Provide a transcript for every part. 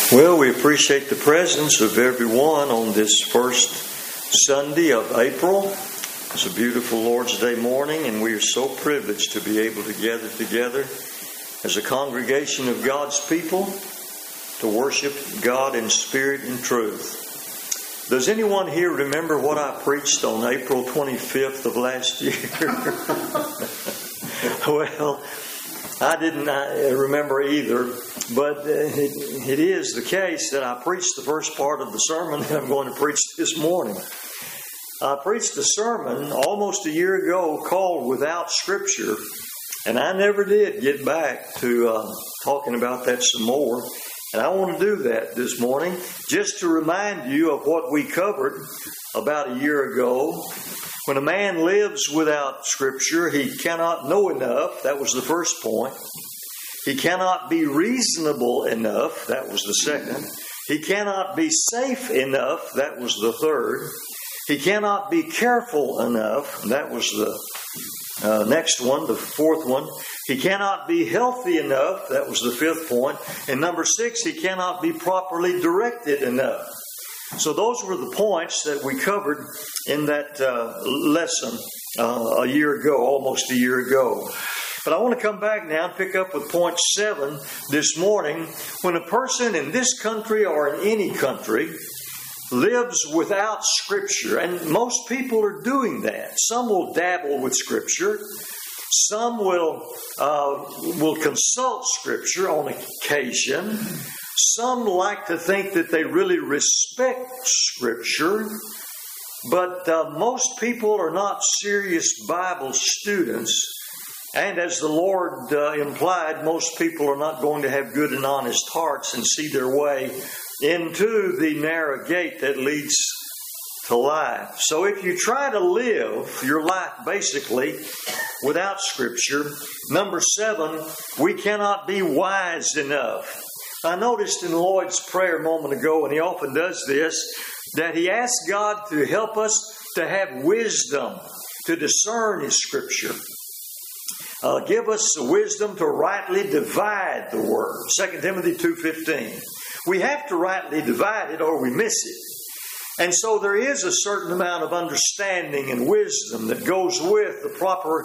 Well, we appreciate the presence of everyone on this first Sunday of April. It's a beautiful Lord's Day morning, and we are so privileged to be able to gather together as a congregation of God's people to worship God in spirit and truth. Does anyone here remember what I preached on April 25th of last year? Well, I didn't remember either, but it is the case that I preached the first part of the sermon that I'm going to preach this morning. I preached a sermon almost a year ago called Without Scripture, and I never did get back to talking about that some more. And I want to do that this morning just to remind you of what we covered about a year ago. When a man lives without Scripture, he cannot know enough. That was the first point. He cannot be reasonable enough. That was the second. He cannot be safe enough. That was the third. He cannot be careful enough. That was the next one, the fourth one. He cannot be healthy enough. That was the fifth point. And number 6, he cannot be properly directed enough. So those were the points that we covered in that lesson a year ago, almost a year ago. But I want to come back now and pick up with point 7 this morning. When a person in this country or in any country lives without Scripture, and most people are doing that. Some will dabble with Scripture. Some will consult Scripture on occasion. Some like to think that they really respect Scripture, but most people are not serious Bible students. And as the Lord implied, most people are not going to have good and honest hearts and see their way into the narrow gate that leads to life. So if you try to live your life basically without Scripture, number 7, we cannot be wise enough. I noticed in Lloyd's prayer a moment ago, and he often does this, that he asks God to help us to have wisdom to discern His Scripture. Give us the wisdom to rightly divide the Word. 2 Timothy 2:15. We have to rightly divide it or we miss it. And so there is a certain amount of understanding and wisdom that goes with the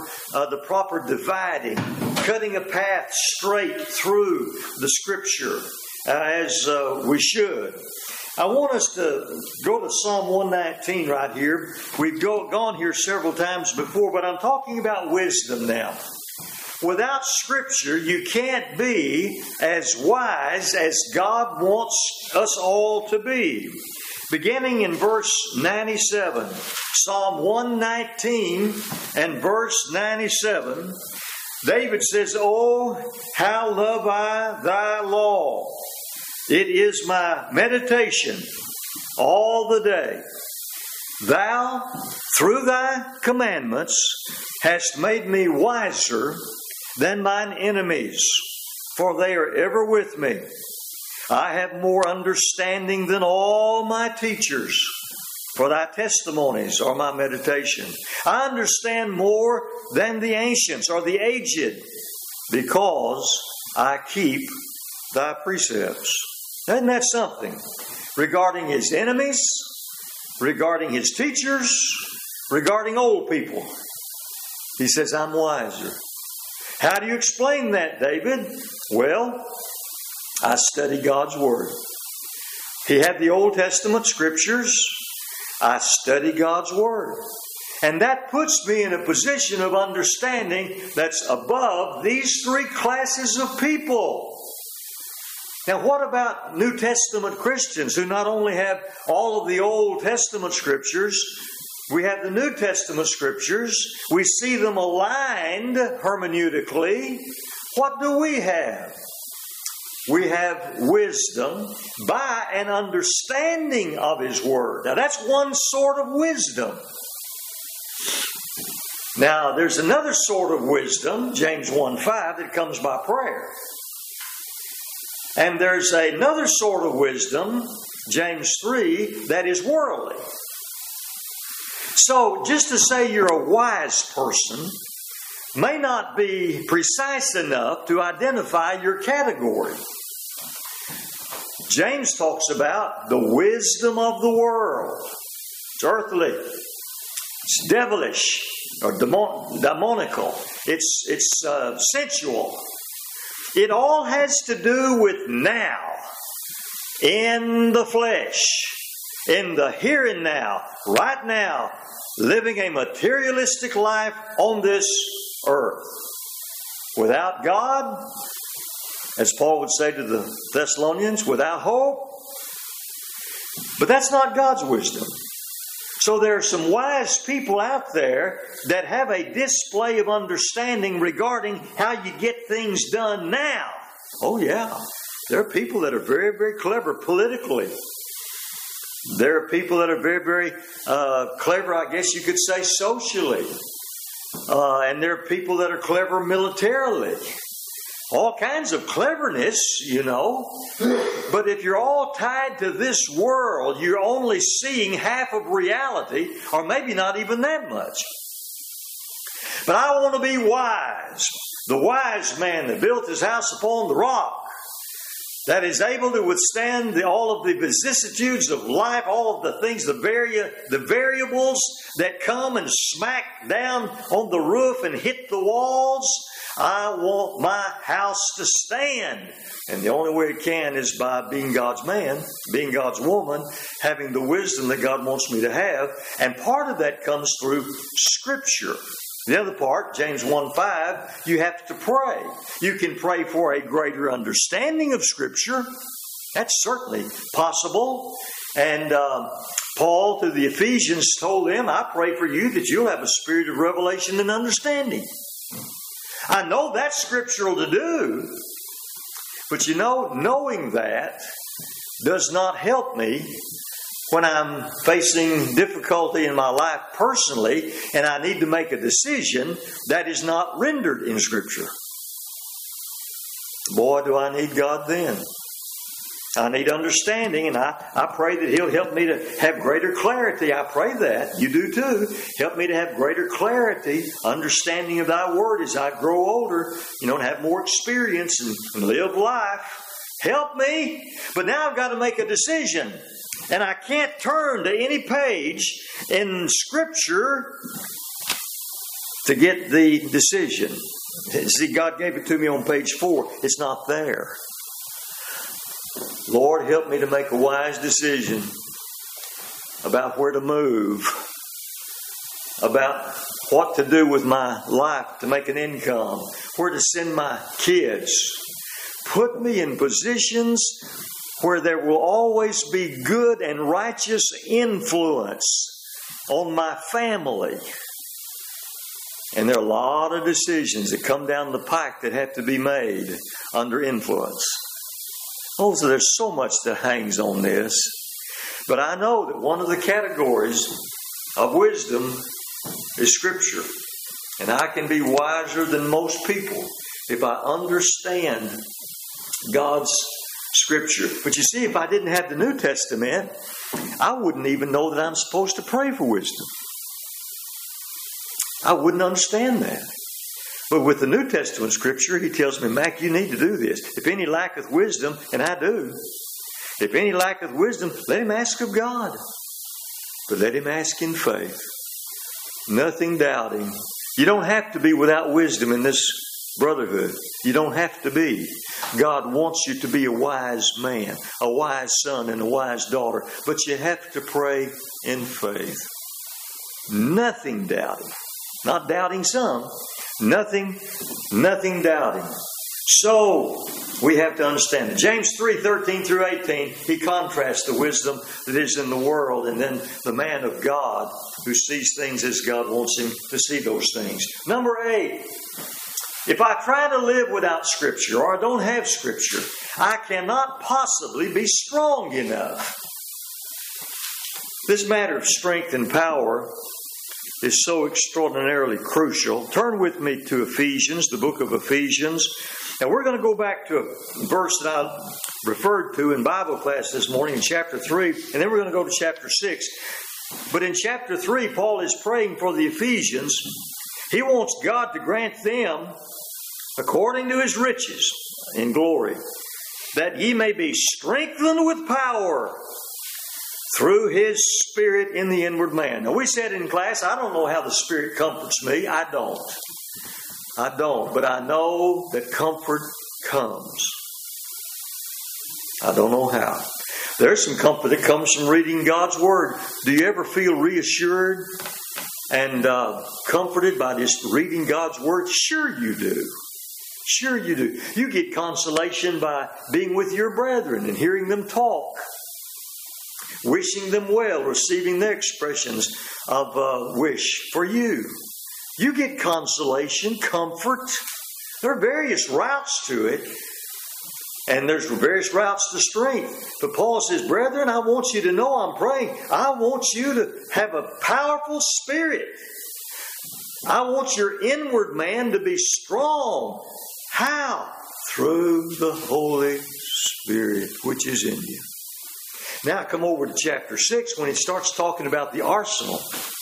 proper dividing, cutting a path straight through the Scripture as we should. I want us to go to Psalm 119 right here. We've gone here several times before, but I'm talking about wisdom now. Without Scripture, you can't be as wise as God wants us all to be. Beginning in verse 97, Psalm 119 and verse 97, David says, "Oh, how love I thy law! It is my meditation all the day. Thou, through thy commandments, hast made me wiser than mine enemies, for they are ever with me. I have more understanding than all my teachers, for thy testimonies are my meditation. I understand more than the ancients or the aged, because I keep thy precepts." Isn't that something? Regarding his enemies, regarding his teachers, regarding old people. He says, I'm wiser. How do you explain that, David? Well, I study God's Word. He had the Old Testament Scriptures. I study God's Word. And that puts me in a position of understanding that's above these 3 classes of people. Now, what about New Testament Christians who not only have all of the Old Testament Scriptures, we have the New Testament Scriptures. We see them aligned hermeneutically. What do we have? We have wisdom by an understanding of His Word. Now, that's one sort of wisdom. Now, there's another sort of wisdom, James 1:5, that comes by prayer. And there's another sort of wisdom, James 3, that is worldly. So, just to say you're a wise person may not be precise enough to identify your category. James talks about the wisdom of the world. It's earthly. It's devilish or demonical. It's sensual. It all has to do with now, in the flesh, in the here and now, right now, living a materialistic life on this earth. Without God, as Paul would say to the Thessalonians, without hope. But that's not God's wisdom. So there are some wise people out there that have a display of understanding regarding how you get things done now. Oh yeah, there are people that are very, very clever politically. There are people that are very, very clever, I guess you could say, socially. And there are people that are clever militarily. All kinds of cleverness, you know. But if you're all tied to this world, you're only seeing half of reality, or maybe not even that much. But I want to be wise. The wise man that built his house upon the rock, that is able to withstand all of the vicissitudes of life, all of the things, the variables that come and smack down on the roof and hit the walls. I want my house to stand. And the only way it can is by being God's man, being God's woman, having the wisdom that God wants me to have. And part of that comes through Scripture. The other part, James 1:5, you have to pray. You can pray for a greater understanding of Scripture. That's certainly possible. And Paul to the Ephesians told them, I pray for you that you'll have a spirit of revelation and understanding. I know that's scriptural to do, but you know, knowing that does not help me when I'm facing difficulty in my life personally and I need to make a decision that is not rendered in Scripture. Boy, do I need God then. I need understanding, and I pray that He'll help me to have greater clarity. I pray that. You do too. Help me to have greater clarity, understanding of Thy Word as I grow older, and have more experience and live life. Help me. But now I've got to make a decision. And I can't turn to any page in Scripture to get the decision. See, God gave it to me on page 4. It's not there. Lord, help me to make a wise decision about where to move, about what to do with my life to make an income, where to send my kids. Put me in positions where there will always be good and righteous influence on my family. And there are a lot of decisions that come down the pike that have to be made under influence. Oh, so there's so much that hangs on this. But I know that one of the categories of wisdom is Scripture. And I can be wiser than most people if I understand God's Scripture. But you see, if I didn't have the New Testament, I wouldn't even know that I'm supposed to pray for wisdom. I wouldn't understand that. But with the New Testament Scripture, He tells me, Mac, you need to do this. If any lacketh wisdom, and I do, if any lacketh wisdom, let him ask of God. But let him ask in faith. Nothing doubting. You don't have to be without wisdom in this brotherhood. You don't have to be. God wants you to be a wise man, a wise son, and a wise daughter. But you have to pray in faith. Nothing doubting. Not doubting some. Nothing doubting. So, we have to understand it. James 3:13 through 18, he contrasts the wisdom that is in the world and then the man of God who sees things as God wants him to see those things. Number 8, if I try to live without Scripture or I don't have Scripture, I cannot possibly be strong enough. This matter of strength and power is so extraordinarily crucial. Turn with me to Ephesians, the book of Ephesians. And we're going to go back to a verse that I referred to in Bible class this morning in chapter 3. And then we're going to go to chapter 6. But in chapter 3, Paul is praying for the Ephesians. He wants God to grant them, according to His riches in glory, that ye may be strengthened with power through His Spirit in the inward man. Now, we said in class, I don't know how the Spirit comforts me. I don't. But I know that comfort comes. I don't know how. There's some comfort that comes from reading God's Word. Do you ever feel reassured and comforted by just reading God's Word? Sure you do. Sure you do. You get consolation by being with your brethren and hearing them talk, wishing them well, receiving their expressions of wish for you. You get consolation, comfort. There are various routes to it, and there's various routes to strength. But Paul says, brethren, I want you to know I'm praying. I want you to have a powerful spirit. I want your inward man to be strong. How? Through the Holy Spirit which is in you. Now come over to chapter 6 when it starts talking about the arsenal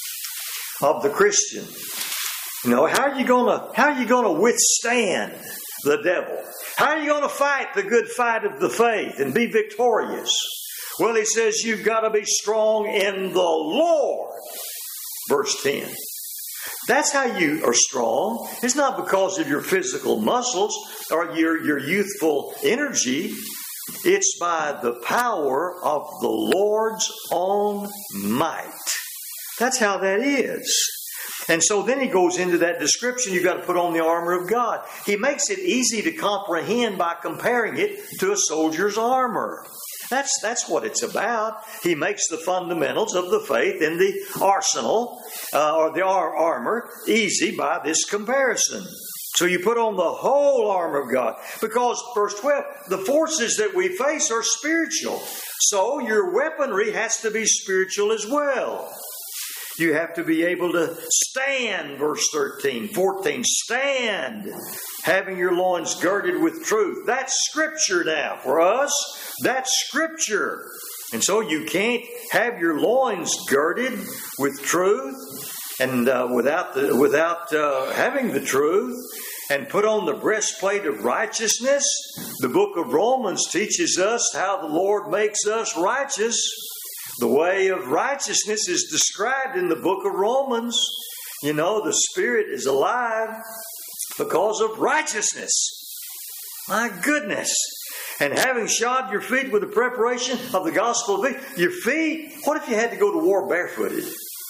of the Christian. You know, how are you gonna withstand the devil? How are you going to fight the good fight of the faith and be victorious? Well, he says you've got to be strong in the Lord. Verse 10. That's how you are strong. It's not because of your physical muscles or your youthful energy. It's by the power of the Lord's own might. That's how that is. And so then he goes into that description. You've got to put on the armor of God. He makes it easy to comprehend by comparing it to a soldier's armor. That's what it's about. He makes the fundamentals of the faith in the arsenal or the armor easy by this comparison. So you put on the whole armor of God. Because, verse 12, the forces that we face are spiritual. So your weaponry has to be spiritual as well. You have to be able to stand, verse 13, 14, stand, having your loins girded with truth. That's Scripture now. For us, that's Scripture. And so you can't have your loins girded with truth and without having the truth, and put on the breastplate of righteousness. The book of Romans teaches us how the Lord makes us righteous. The way of righteousness is described in the book of Romans. You know, the Spirit is alive because of righteousness. My goodness. And having shod your feet with the preparation of the gospel of peace. Your feet, what if you had to go to war barefooted?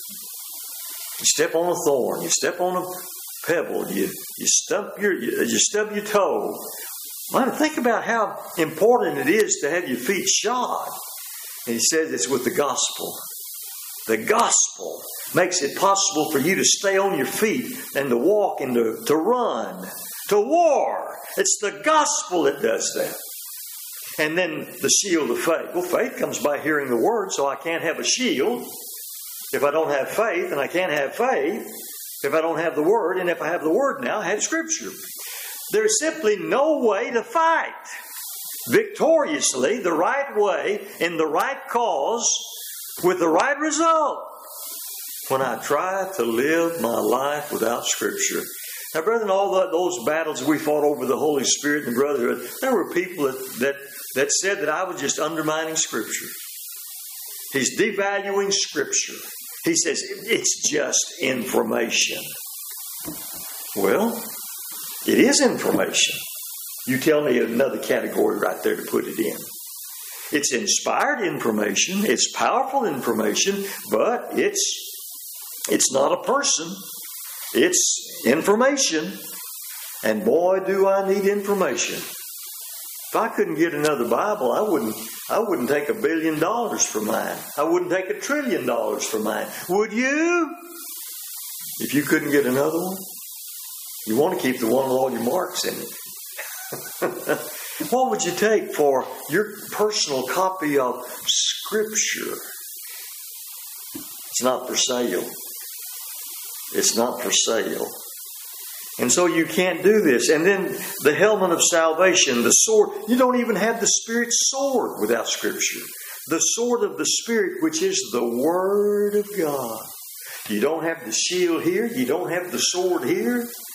You step on a thorn, you step on a pebble, you stub your toe. Man, think about how important it is to have your feet shod. And he says it's with the gospel. The gospel makes it possible for you to stay on your feet and to walk and to run, to war. It's the gospel that does that. And then the shield of faith. Well, faith comes by hearing the word, so I can't have a shield if I don't have faith, and I can't have faith if I don't have the word, and if I have the word now, I have Scripture. There's simply no way to fight victoriously the right way, in the right cause, with the right result, when I try to live my life without Scripture. Now, brethren, all those battles we fought over the Holy Spirit and brotherhood, there were people that said that I was just undermining Scripture. He's devaluing Scripture. He says it's just information. Well, it is information. You tell me another category right there to put it in. It's inspired information. It's powerful information, but it's not a person. It's information. And boy, do I need information. If I couldn't get another Bible, I wouldn't take $1 billion for mine. I wouldn't take $1 trillion for mine. Would you? If you couldn't get another one? You want to keep the one with all your marks in it. What would you take for your personal copy of Scripture? It's not for sale. It's not for sale. And so you can't do this. And then the helmet of salvation, the sword. You don't even have the Spirit's sword without Scripture. The sword of the Spirit, which is the Word of God. You don't have the shield here. You don't have the sword here.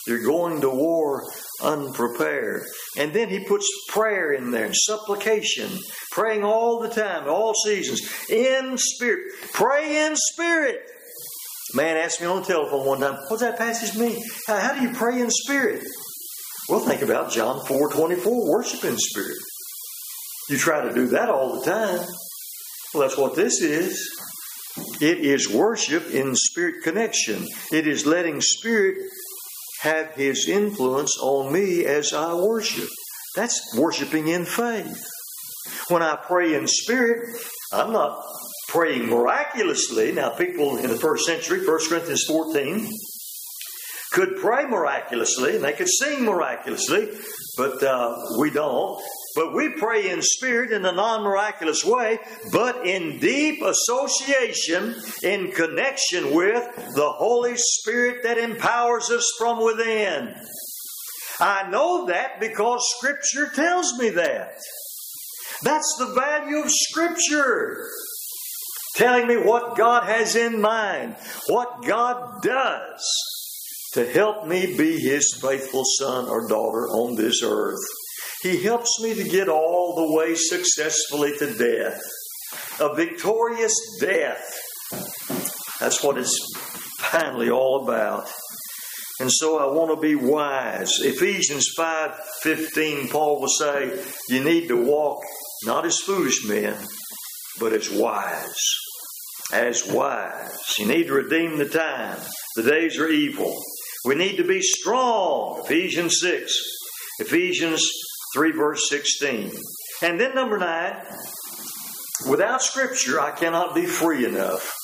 You're going to war unprepared. And then he puts prayer in there, and supplication, praying all the time, all seasons, in spirit. Pray in spirit. Man asked me on the telephone one time, what's that passage mean? How do you pray in spirit? Well, think about John 4:24, worship in spirit. You try to do that all the time. Well, that's what this is. It is worship in spirit connection. It is letting spirit have his influence on me as I worship. That's worshiping in faith. When I pray in spirit, I'm not praying miraculously. Now, people in the first century, 1 Corinthians 14, could pray miraculously and they could sing miraculously, but we don't. But we pray in spirit in a non-miraculous way, but in deep association, in connection with the Holy Spirit that empowers us from within. I know that because Scripture tells me that. That's the value of Scripture. Telling me what God has in mind, what God does to help me be His faithful son or daughter on this earth. He helps me to get all the way successfully to death. A victorious death. That's what it's finally all about. And so I want to be wise. Ephesians 5:15, Paul will say, you need to walk not as foolish men, but as wise. As wise. You need to redeem the time. The days are evil. We need to be strong. Ephesians 6. Ephesians 3 verse 16. And then number 9, without Scripture, I cannot be free enough.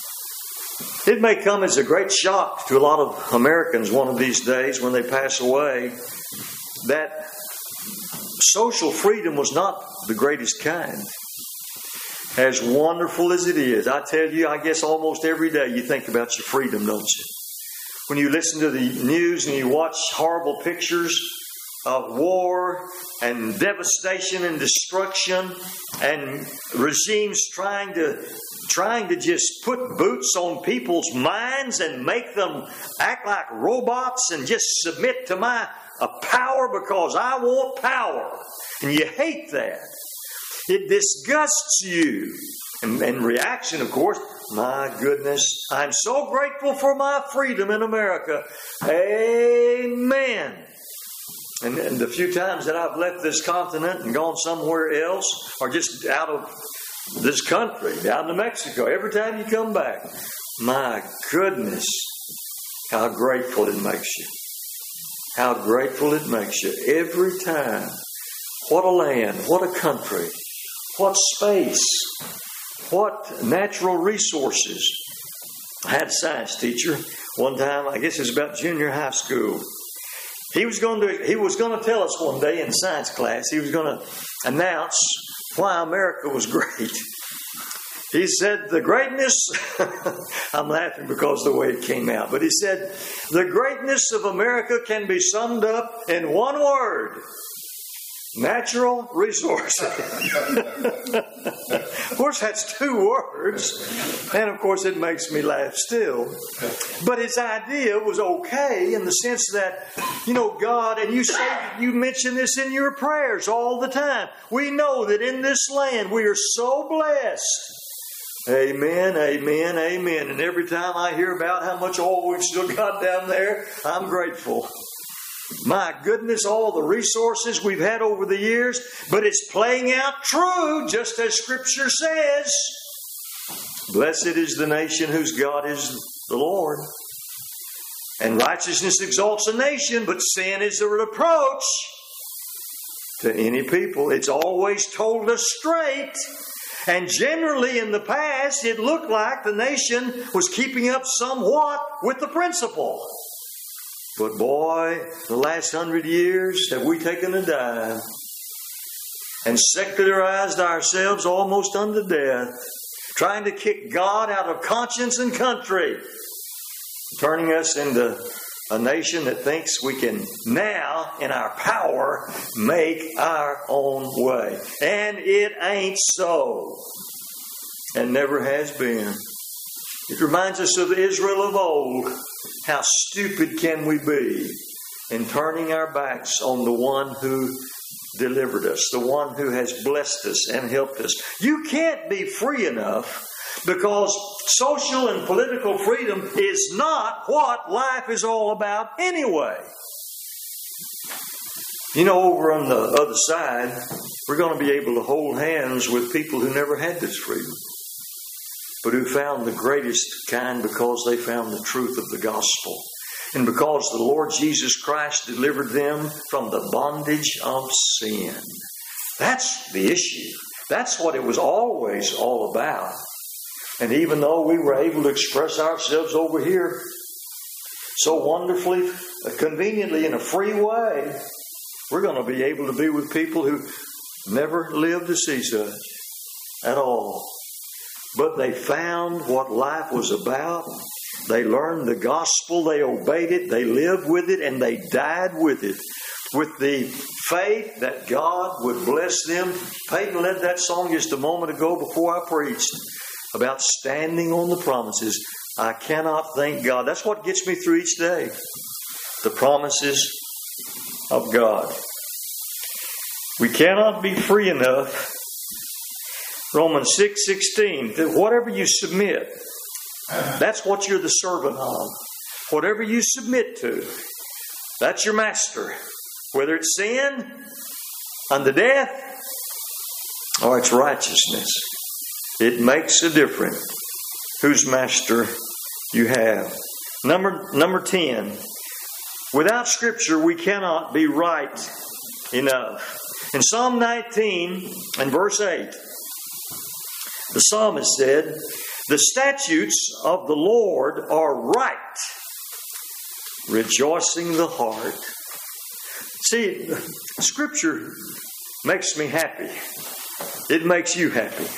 It may come as a great shock to a lot of Americans one of these days when they pass away that social freedom was not the greatest kind. As wonderful as it is, I tell you, I guess almost every day you think about your freedom, don't you? When you listen to the news and you watch horrible pictures of war and devastation and destruction and regimes trying to just put boots on people's minds and make them act like robots and just submit to my power because I want power. And you hate that. It disgusts you. And reaction, of course, my goodness, I'm so grateful for my freedom in America. Amen. And the few times that I've left this continent and gone somewhere else, or just out of this country, down to Mexico, every time you come back, my goodness, how grateful it makes you. How grateful it makes you every time. What a land, what a country, what space, what natural resources. I had a science teacher one time, I guess it was about junior high school. He was going to tell us one day in science class, he was going to announce why America was great. He said the greatness, I'm laughing because of the way it came out, but he said, the greatness of America can be summed up in one word: natural resources. Of course, that's 2 words. And of course, it makes me laugh still. But his idea was okay in the sense that, God, and you mention this in your prayers all the time. We know that in this land we are so blessed. Amen, amen, amen. And every time I hear about how much oil we've still got down there, I'm grateful. My goodness, all the resources we've had over the years, but it's playing out true, just as Scripture says. Blessed is the nation whose God is the Lord. And righteousness exalts a nation, but sin is a reproach to any people. It's always told us straight. And generally in the past, it looked like the nation was keeping up somewhat with the principle. But boy, the last 100 years, have we taken a dive and secularized ourselves almost unto death, trying to kick God out of conscience and country, turning us into a nation that thinks we can now, in our power, make our own way. And it ain't so. And never has been. It reminds us of Israel of old. How stupid can we be? and turning our backs on the one who delivered us, the one who has blessed us and helped us. You can't be free enough, because social and political freedom is not what life is all about anyway. You know, over on the other side, we're going to be able to hold hands with people who never had this freedom, but who found the greatest kind because they found the truth of the gospel. And because the Lord Jesus Christ delivered them from the bondage of sin. That's the issue. That's what it was always all about. And even though we were able to express ourselves over here so wonderfully, conveniently, in a free way, we're going to be able to be with people who never lived to see such at all. But they found what life was about. They learned the gospel, they obeyed it, they lived with it, and they died with it. With the faith that God would bless them. Peyton led that song just a moment ago before I preached about standing on the promises. I cannot thank God. That's what gets me through each day. The promises of God. We cannot be free enough. Romans 6:16, that whatever you submit, that's what you're the servant of. Whatever you submit to, that's your master. Whether it's sin unto death or it's righteousness. It makes a difference whose master you have. Number 10. Without Scripture, we cannot be right enough. In Psalm 19 and verse 8, the psalmist said, "The statutes of the Lord are right, rejoicing the heart." See, Scripture makes me happy. It makes you happy.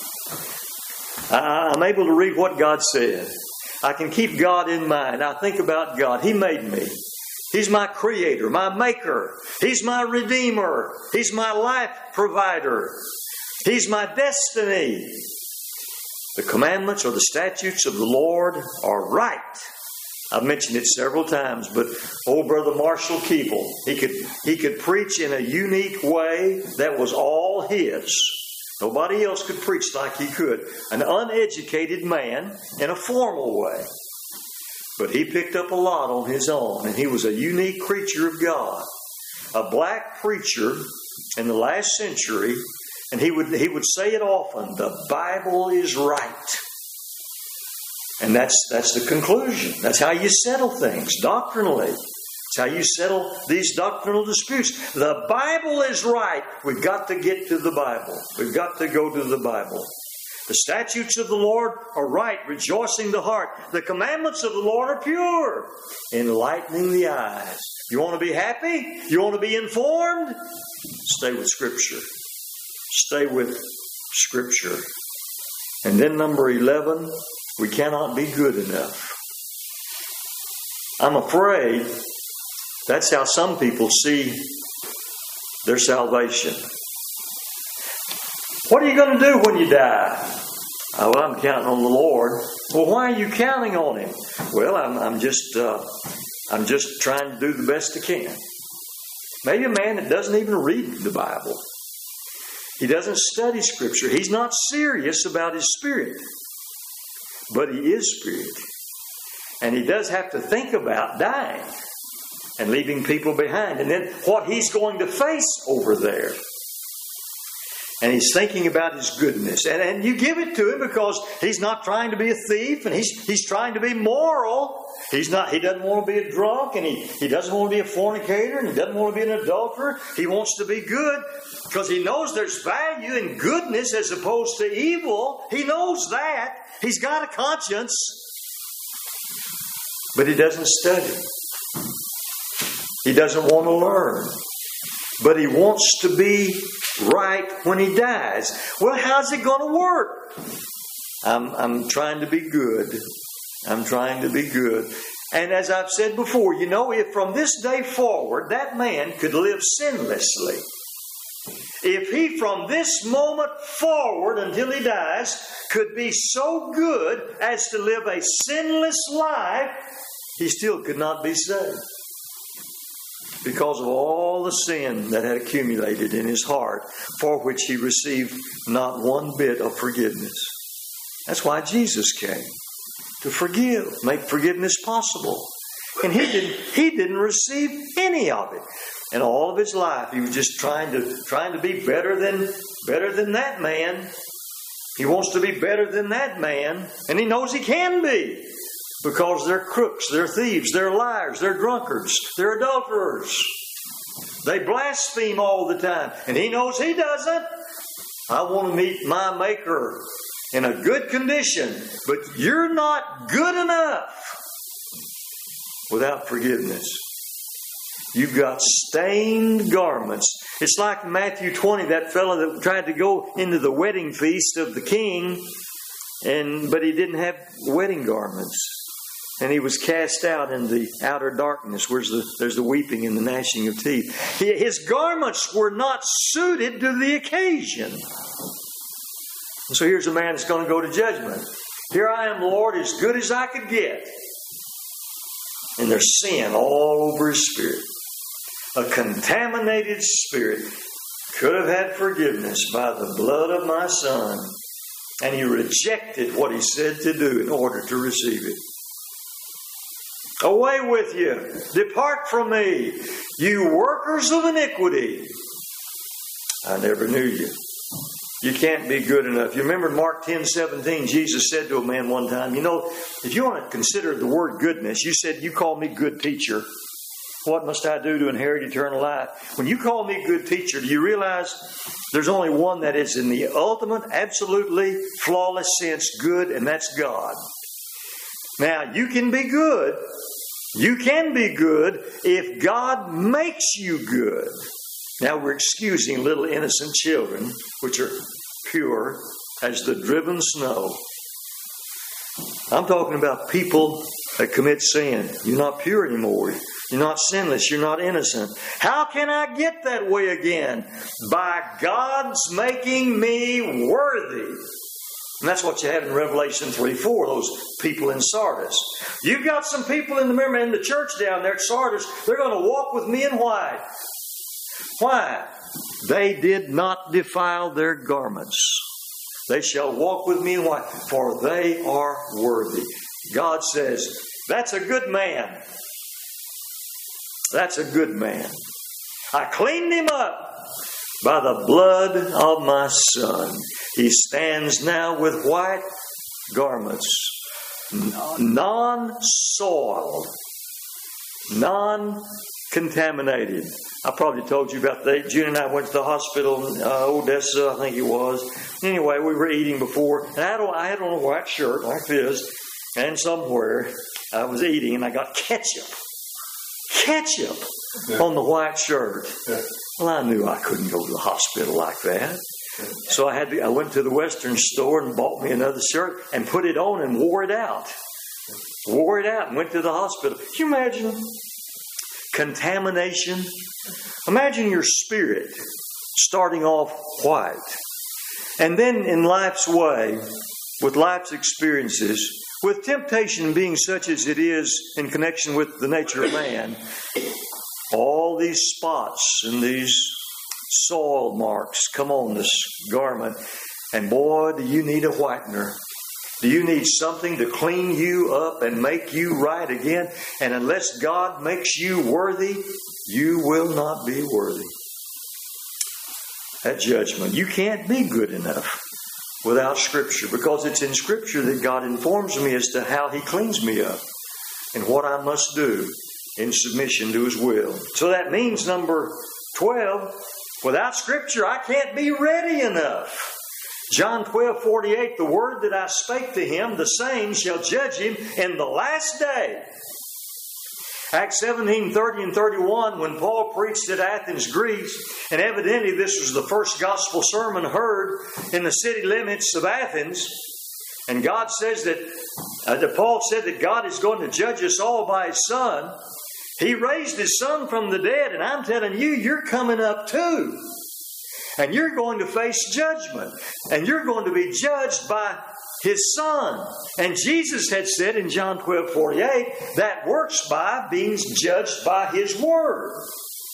I'm able to read what God said. I can keep God in mind. I think about God. He made me. He's my creator, my maker. He's my redeemer. He's my life provider. He's my destiny. The commandments or the statutes of the Lord are right. I've mentioned it several times, but old Brother Marshall Keeble, he could preach in a unique way that was all his. Nobody else could preach like he could. An uneducated man in a formal way. But he picked up a lot on his own, and he was a unique creature of God. A black preacher in the last century, and he would say it often, the Bible is right. And that's the conclusion. That's how you settle things doctrinally. It's how you settle these doctrinal disputes. The Bible is right. We've got to get to the Bible. We've got to go to the Bible. The statutes of the Lord are right, rejoicing the heart. The commandments of the Lord are pure, enlightening the eyes. You want to be happy? You want to be informed? Stay with Scripture. Stay with Scripture. And then number 11, we cannot be good enough. I'm afraid that's how some people see their salvation. What are you going to do when you die? Oh, well, I'm counting on the Lord. Well, why are you counting on Him? Well, I'm just trying to do the best I can. Maybe a man that doesn't even read the Bible. He doesn't study Scripture. He's not serious about his spirit. But he is spirit. And he does have to think about dying and leaving people behind. And then what he's going to face over there. And he's thinking about His goodness. And you give it to him because he's not trying to be a thief. And he's trying to be moral. He doesn't want to be a drunk. And he doesn't want to be a fornicator. And he doesn't want to be an adulterer. He wants to be good because he knows there's value in goodness as opposed to evil. He knows that. He's got a conscience. But he doesn't study. He doesn't want to learn. But he wants to be right when he dies. Well, how's it going to work? I'm trying to be good. I'm trying to be good. And as I've said before, if from this day forward that man could live sinlessly, if he from this moment forward until he dies could be so good as to live a sinless life, he still could not be saved. because of all the sin that had accumulated in his heart, for which he received not one bit of forgiveness. That's why Jesus came, to forgive, make forgiveness possible. And he didn't receive any of it. And all of his life, he was just trying to be better than that man. He wants to be better than that man, and he knows he can be, because they're crooks, they're thieves, they're liars, they're drunkards, they're adulterers. They blaspheme all the time, and he knows he doesn't. I want to meet my Maker in a good condition, but you're not good enough without forgiveness. You've got stained garments. It's like Matthew 20, that fellow that tried to go into the wedding feast of the king, but he didn't have wedding garments. And he was cast out in the outer darkness where there's the weeping and the gnashing of teeth. His garments were not suited to the occasion. And so here's a man that's going to go to judgment. Here I am, Lord, as good as I could get. And there's sin all over his spirit. A contaminated spirit could have had forgiveness by the blood of my Son. And he rejected what he said to do in order to receive it. Away with you. Depart from me, you workers of iniquity. I never knew you. You can't be good enough. You remember Mark 10:17, Jesus said to a man one time, if you want to consider the word goodness, you said, you call me good teacher. What must I do to inherit eternal life? When you call me good teacher, do you realize there's only one that is in the ultimate, absolutely flawless sense good, and that's God. Now, you can be good. You can be good if God makes you good. Now we're excusing little innocent children, which are pure as the driven snow. I'm talking about people that commit sin. You're not pure anymore. You're not sinless. You're not innocent. How can I get that way again? By God's making me worthy. And that's what you have in Revelation 3:4, those people in Sardis. You've got some people in the church down there at Sardis. They're going to walk with me in white. Why? They did not defile their garments. They shall walk with me in white, for they are worthy. God says, that's a good man. That's a good man. I cleaned him up by the blood of my Son. He stands now with white garments, non-soiled, non-contaminated. I probably told you about that. June and I went to the hospital in Odessa, I think it was. Anyway, we were eating before, and I had on a white shirt like this, and somewhere I was eating, and I got ketchup on the white shirt. Well, I knew I couldn't go to the hospital like that. So I went to the Western store and bought me another shirt and put it on and wore it out. And went to the hospital. Can you imagine contamination? Imagine your spirit starting off white. And then in life's way, with life's experiences, with temptation being such as it is in connection with the nature of man, all these spots and these soil marks come on this garment. And boy, do you need a whitener. Do you need something to clean you up and make you right again? And unless God makes you worthy, you will not be worthy. That judgment. You can't be good enough without Scripture, because it's in Scripture that God informs me as to how He cleans me up and what I must do in submission to His will. So that means number 12, without Scripture, I can't be ready enough. John 12:48, the word that I spake to him, the same shall judge him in the last day. Acts 17:30 and 31, when Paul preached at Athens, Greece, and evidently this was the first gospel sermon heard in the city limits of Athens. And God says that, Paul said that God is going to judge us all by His Son. He raised His Son from the dead, and I'm telling you, you're coming up too. And you're going to face judgment. And you're going to be judged by His Son. And Jesus had said in John 12:48, that works by being judged by His Word.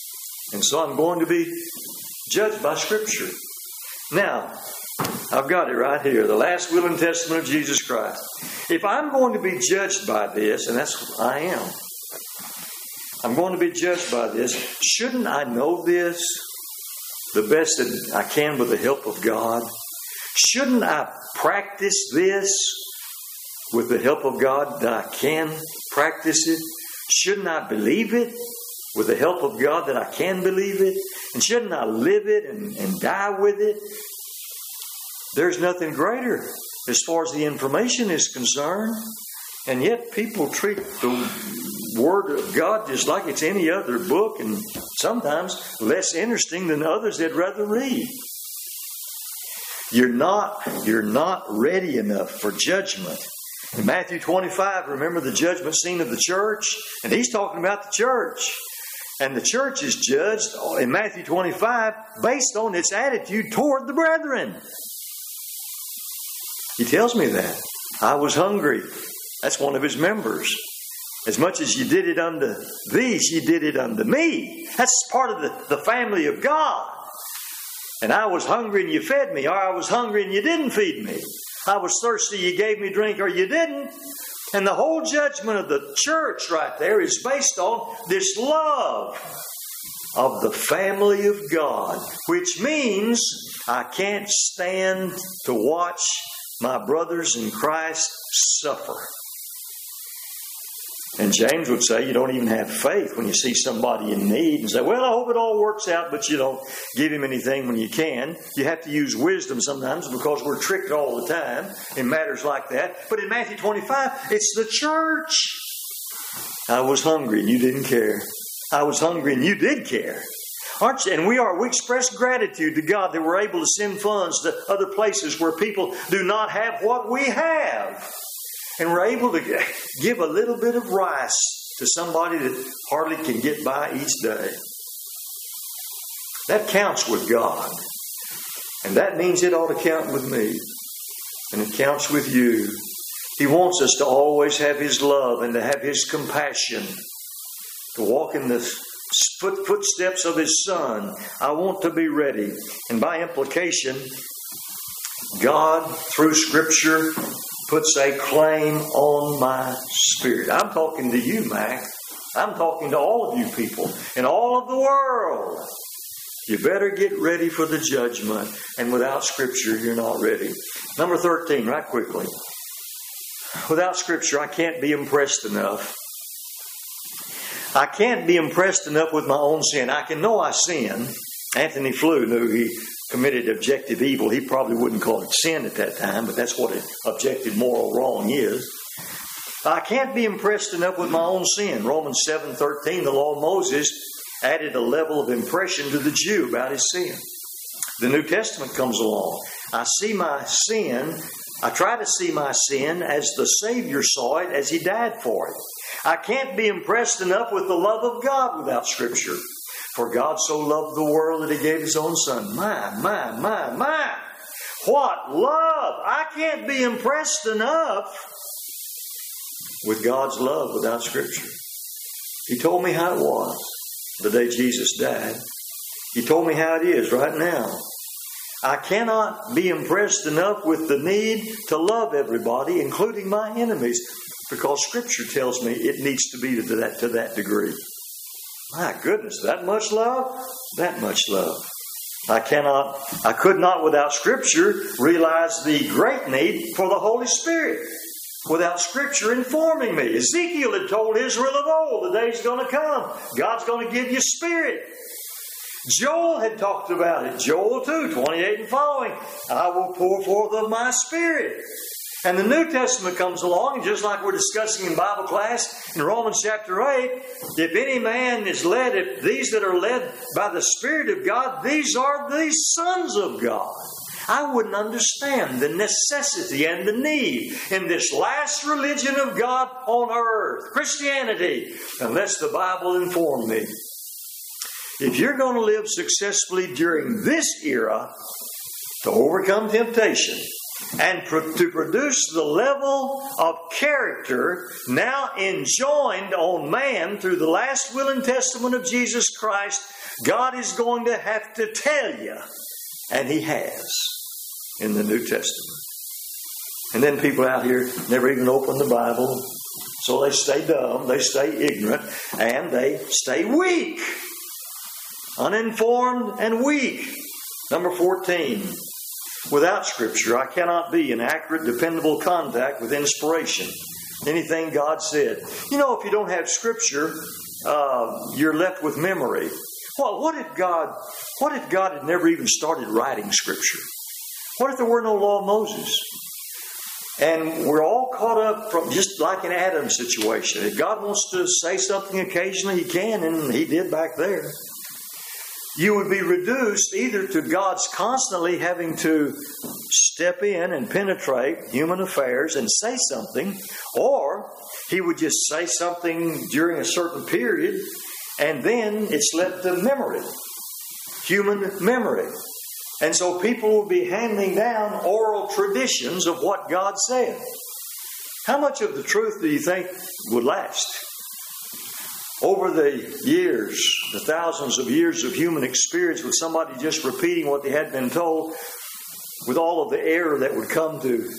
And so I'm going to be judged by Scripture. Now, I've got it right here. The last will and testament of Jesus Christ. If I'm going to be judged by this, and that's what I am. I'm going to be judged by this. Shouldn't I know this the best that I can with the help of God? Shouldn't I practice this with the help of God that I can practice it? Shouldn't I believe it with the help of God that I can believe it? And shouldn't I live it and die with it? There's nothing greater as far as the information is concerned. And yet people treat the Word of God just like it's any other book, and sometimes less interesting than others they'd rather read. You're not ready enough for judgment. In Matthew 25, remember the judgment scene of the church? And he's talking about the church. And the church is judged in Matthew 25 based on its attitude toward the brethren. He tells me that. I was hungry. That's one of his members. As much as you did it unto these, you did it unto me. That's part of the family of God. And I was hungry and you fed me, or I was hungry and you didn't feed me. I was thirsty, you gave me drink, or you didn't. And the whole judgment of the church right there is based on this love of the family of God, which means I can't stand to watch my brothers in Christ suffer. And James would say you don't even have faith when you see somebody in need and say, well, I hope it all works out, but you don't give him anything when you can. You have to use wisdom sometimes because we're tricked all the time in matters like that. But in Matthew 25, it's the church. I was hungry and you didn't care. I was hungry and you did care. Aren't you? And we express gratitude to God that we're able to send funds to other places where people do not have what we have. And we're able to give a little bit of rice to somebody that hardly can get by each day. That counts with God. And that means it ought to count with me. And it counts with you. He wants us to always have His love and to have His compassion. To walk in the footsteps of His Son. I want to be ready. And by implication, God, through Scripture, puts a claim on my spirit. I'm talking to you, Mac. I'm talking to all of you people in all of the world. You better get ready for the judgment. And without Scripture, you're not ready. Number 13, right quickly. Without Scripture, I can't be impressed enough. I can't be impressed enough with my own sin. I can know I sin. Anthony Flew knew he committed objective evil. He probably wouldn't call it sin at that time, but that's what an objective moral wrong is. I can't be impressed enough with my own sin. Romans 7:13, the law of Moses added a level of impression to the Jew about his sin. The New Testament comes along. I see my sin. I try to see my sin as the Savior saw it as He died for it. I can't be impressed enough with the love of God without Scripture. For God so loved the world that He gave His own Son. My. What love! I can't be impressed enough with God's love without Scripture. He told me how it was the day Jesus died. He told me how it is right now. I cannot be impressed enough with the need to love everybody, including my enemies, because Scripture tells me it needs to be to that degree. My goodness, that much love? That much love. I could not without Scripture realize the great need for the Holy Spirit. Without Scripture informing me. Ezekiel had told Israel of old, the day's going to come. God's going to give you Spirit. Joel had talked about it. Joel 2, 28 and following. I will pour forth of my Spirit. And the New Testament comes along, and just like we're discussing in Bible class in Romans chapter 8, if any man is led, if these that are led by the Spirit of God, these are the sons of God. I wouldn't understand the necessity and the need in this last religion of God on earth, Christianity, unless the Bible informed me. If you're going to live successfully during this era to overcome temptation, and to produce the level of character now enjoined on man through the last will and testament of Jesus Christ, God is going to have to tell you. And He has in the New Testament. And then people out here never even open the Bible. So they stay dumb, they stay ignorant, and they stay weak. Uninformed and weak. Number 14. Without Scripture, I cannot be in accurate, dependable contact with inspiration. Anything God said. You know, if you don't have Scripture, you're left with memory. Well, what if God had never even started writing Scripture? What if there were no law of Moses? And we're all caught up from just like an Adam situation. If God wants to say something occasionally, He can, and He did back there. You would be reduced either to God's constantly having to step in and penetrate human affairs and say something, or He would just say something during a certain period, and then it's left to memory, human memory. And so people will be handing down oral traditions of what God said. How much of the truth do you think would last? Over the years, the thousands of years of human experience with somebody just repeating what they had been told, with all of the error that would come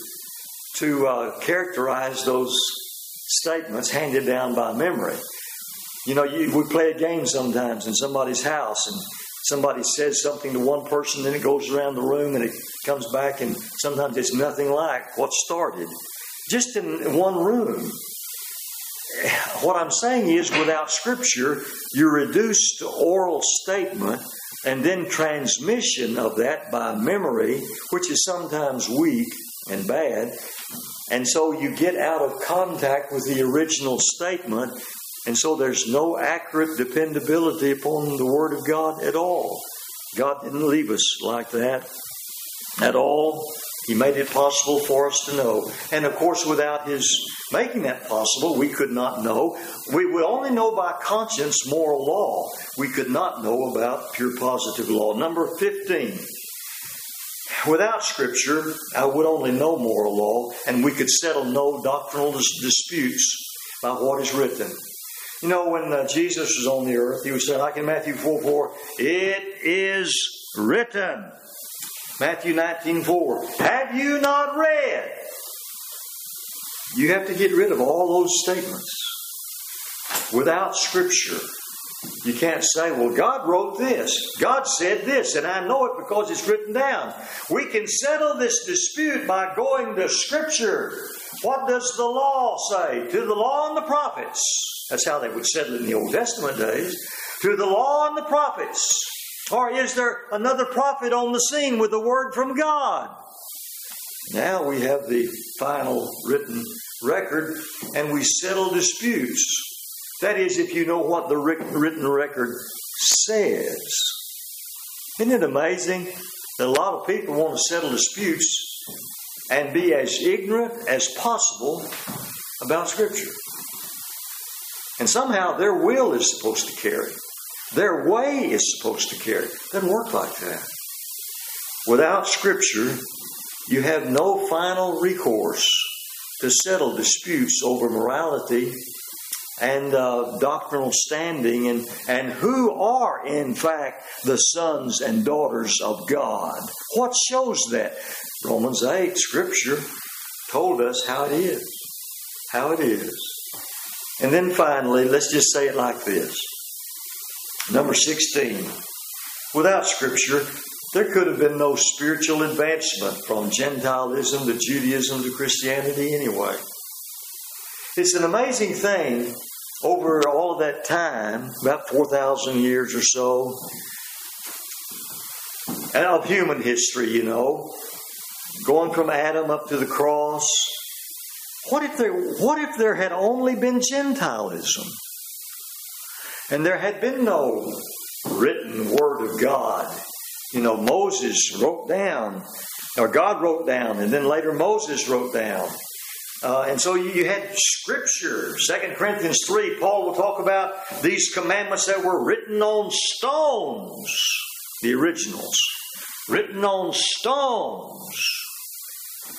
to characterize those statements handed down by memory. You know, we play a game sometimes in somebody's house, and somebody says something to one person, then it goes around the room and it comes back, and sometimes it's nothing like what started. Just in one room. What I'm saying is, without Scripture, you're reduced to oral statement and then transmission of that by memory, which is sometimes weak and bad. And so you get out of contact with the original statement, and so there's no accurate dependability upon the Word of God at all. God didn't leave us like that at all. He made it possible for us to know. And of course, without His making that possible, we could not know. We would only know by conscience moral law. We could not know about pure positive law. Number 15. Without Scripture, I would only know moral law, and we could settle no doctrinal disputes by what is written. You know, when Jesus was on the earth, He was saying, like in Matthew 4:4, it is written. Matthew 19:4. Have you not read? You have to get rid of all those statements. Without Scripture, you can't say, well, God wrote this. God said this, and I know it because it's written down. We can settle this dispute by going to Scripture. What does the law say? To the law and the prophets. That's how they would settle it in the Old Testament days. To the law and the prophets. Or is there another prophet on the scene with a word from God? Now we have the final written record, and we settle disputes. That is, if you know what the written record says. Isn't it amazing that a lot of people want to settle disputes and be as ignorant as possible about Scripture? And somehow their will is supposed to carry. Their way is supposed to carry. It doesn't work like that. Without Scripture, you have no final recourse to settle disputes over morality and doctrinal standing and who are, in fact, the sons and daughters of God. What shows that? Romans 8, Scripture told us how it is. How it is. And then finally, let's just say it like this. Number 16. Without Scripture, there could have been no spiritual advancement from Gentilism to Judaism to Christianity anyway. It's an amazing thing over all of that time, about 4,000 years or so, and of human history, you know, going from Adam up to the cross. What if there had only been Gentilism? And there had been no written Word of God. You know, Moses wrote down, or God wrote down, and then later Moses wrote down. And so you had Scripture. 2 Corinthians 3, Paul will talk about these commandments that were written on stones. The originals. Written on stones.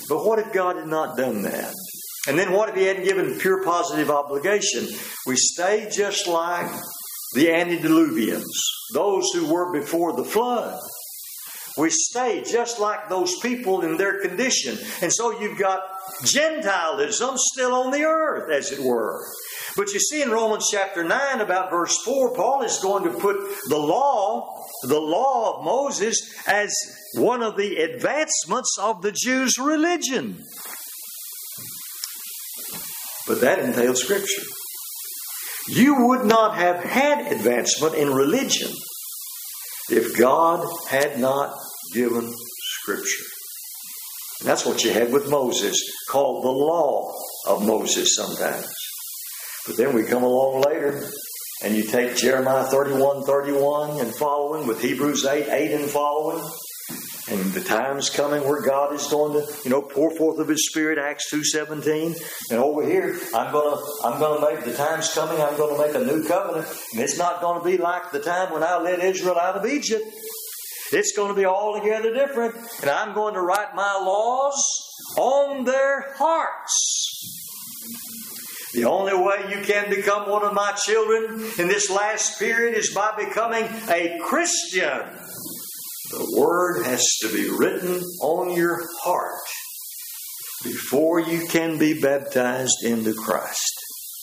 But what if God had not done that? And then what if He hadn't given pure positive obligation? We stay just like the antediluvians, those who were before the flood. We stay just like those people in their condition. And so you've got Gentilism still on the earth, as it were. But you see in Romans chapter 9, about verse 4, Paul is going to put the law of Moses, as one of the advancements of the Jews' religion. But that entails Scripture. You would not have had advancement in religion if God had not given Scripture. And that's what you had with Moses, called the law of Moses sometimes. But then we come along later, and you take Jeremiah 31:31 and following, with Hebrews 8:8 and following. And the time's coming where God is going to, pour forth of His Spirit, Acts 2:17. And over here, I'm gonna make, the time's coming, I'm going to make a new covenant. And it's not going to be like the time when I led Israel out of Egypt. It's going to be altogether different. And I'm going to write my laws on their hearts. The only way you can become one of my children in this last period is by becoming a Christian. The Word has to be written on your heart before you can be baptized into Christ.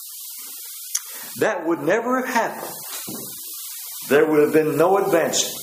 That would never have happened. There would have been no advancement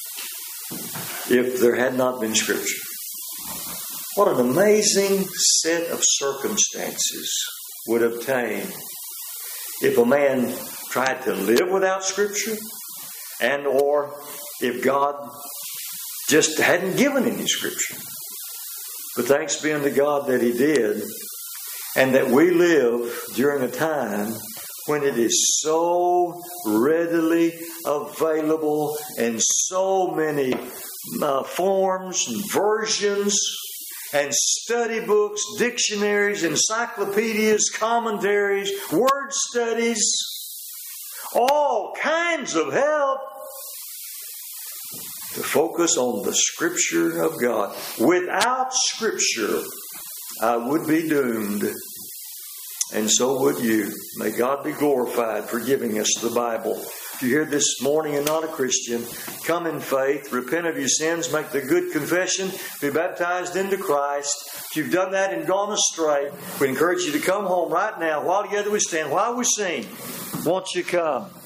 if there had not been Scripture. What an amazing set of circumstances would obtain if a man tried to live without Scripture, and or if God just hadn't given any Scripture. But thanks be unto God that He did, and that we live during a time when it is so readily available in so many forms and versions and study books, dictionaries, encyclopedias, commentaries, word studies, all kinds of help to focus on the Scripture of God. Without Scripture, I would be doomed, and so would you. May God be glorified for giving us the Bible. If you're here this morning and not a Christian, come in faith, repent of your sins, make the good confession, be baptized into Christ. If you've done that and gone astray, we encourage you to come home right now. While together we stand, while we sing, won't you come?